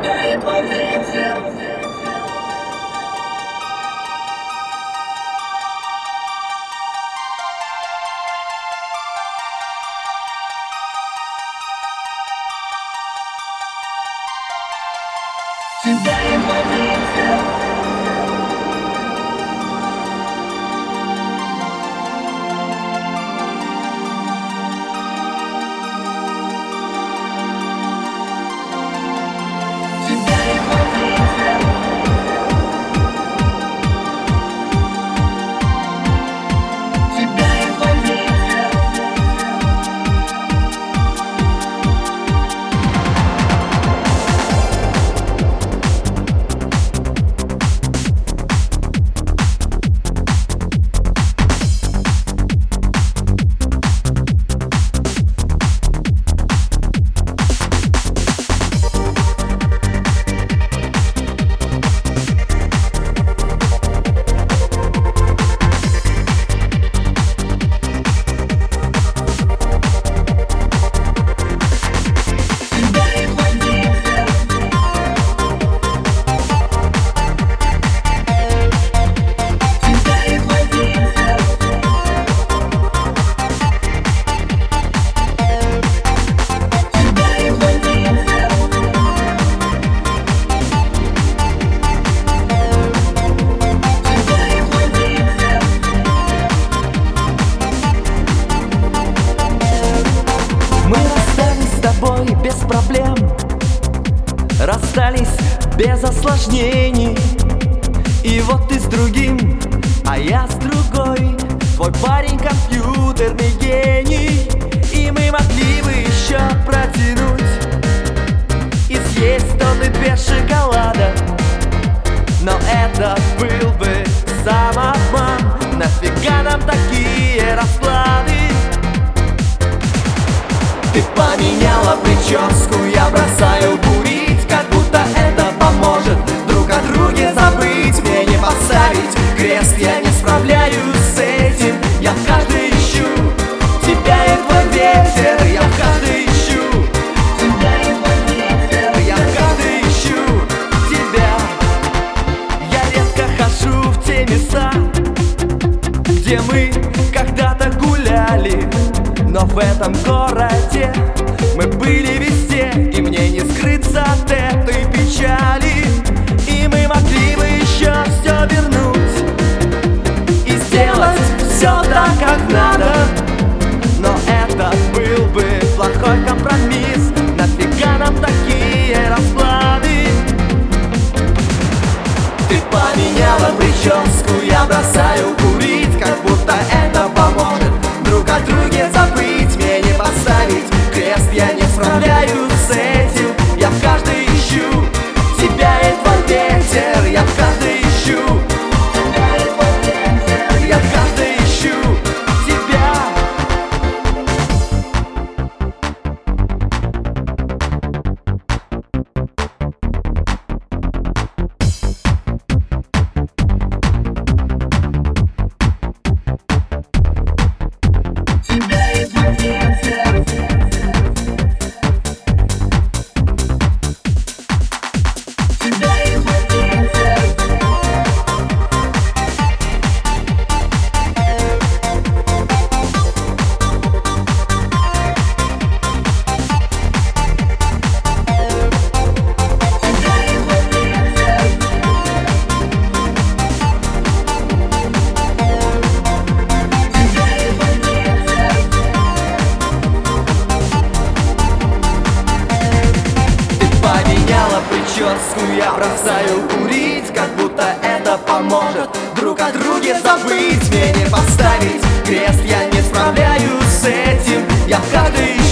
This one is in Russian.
Без проблем расстались без осложнений. И вот ты с другим, а я с другой. Твой парень компьютерный гений. И мы могли бы еще протянуть и съесть тонны без шоколада. Но это был бы самообман. Нафига нам такие расклады? Ты поменяла прическу, я бросаю курить, как будто это поможет друг о друге забыть. Мне не поставить крест, я не справляюсь с этим. Я в каждой ищу тебя и твой ветер. Я в каждой ищу тебя и твой ветер. Я в каждой ищу тебя. Я редко хожу в те места, где мы когда-то гуляли. Но в этом городе мы были везде, и мне не скрыться от этой печали. И мы могли бы еще все вернуть и сделать все так, как надо. Но это был бы плохой компромисс. Нафига нам такие расклады? Ты поменяла прическу, я бросаю курить, как будто это поможет друг о друге забыть. Мне не поставить крест, я не справляюсь с этим. Я в каждой ищу тебя и твой ветер. Я в каждой ищу тебя и твой ветер. Я в каждой ищу тебя. Я бросаю курить, как будто это поможет друг о друге забыть. Мне не поставить крест, я не справляюсь с этим. Я в каждой